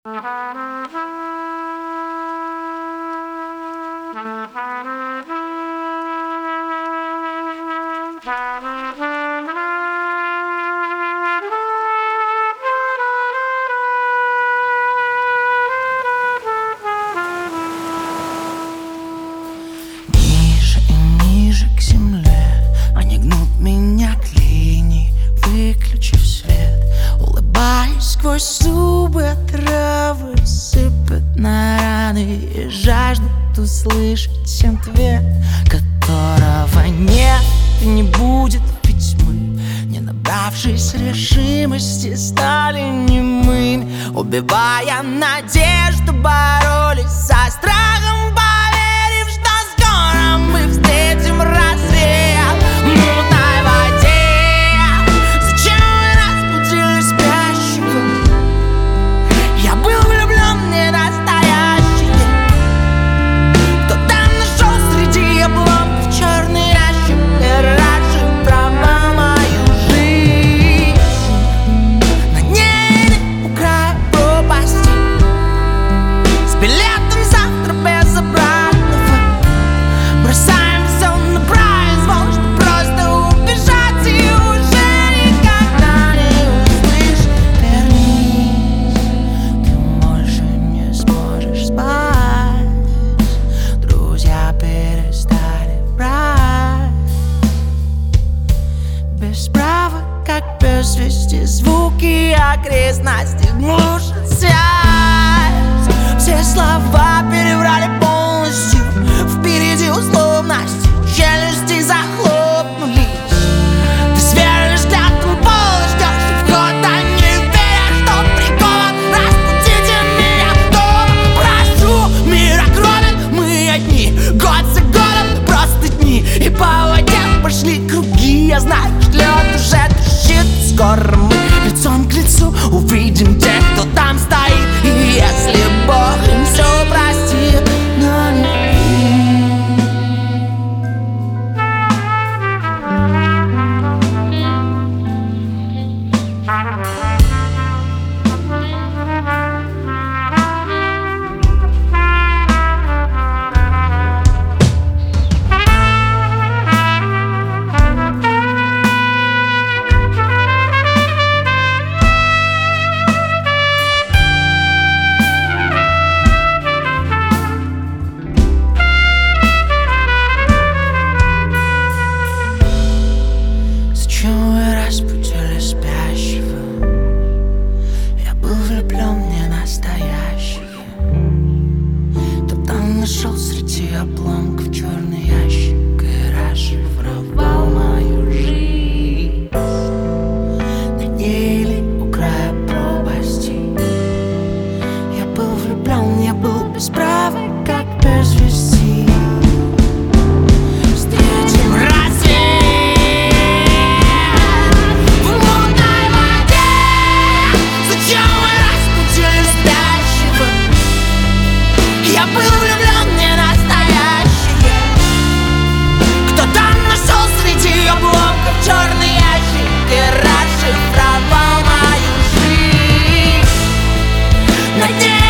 Ниже и ниже к земле они гнут меня к линии, выключив свет. Улыбаюсь сквозь зубы, травы сыпят на раны и жаждут услышать ответ, которого нет и не будет. Ведь мы, не набравшись решимости, стали немыми, убивая надежду, боролись со страхом, поверив, что скоро мы встретим рассвет в мутной воде. Зачем вы разбудили спящего? Я был влюблен не настоящий. Кто-то нашел среди обломков черный ящик и разжевал мою жизнь. На ней у края пропасти, с билетом завтра без обратного. Бросаем все на произвол, чтобы просто убежать и уже никогда не услышь. Вернись, ты больше не сможешь спать. Друзья перестали брать. Без права, как без вести, звуки окрестности глушат связь. Все слова переврали полностью. Впереди условности, челюсти захлопнулись. Ты сверишь клятву пола, ждешь входа, не веря, что прикован. Разбудите меня дома, прошу. Мир огромен, мы одни, год за годом просто дни. И по воде пошли круги. Я знаю, что лед уже трещит. Скоро мы лицом к лицу увидим тех, кто там стоит. И если Бог им все простит, но не Зачем вы разбудили спящего? Я был влюблен не настоящий. Кто-то нашел среди обломков черный ящик и расшифровал мою жизнь. На ней или у края пропасти. Я был влюблен, я был без права, как без вести. Встретим рассвет в мутной воде. Зачем вы разбудили спящего? Я был влюблен не настоящий. Кто-то нашел среди обломков черный ящик и расшифровал мою жизнь. Надеюсь,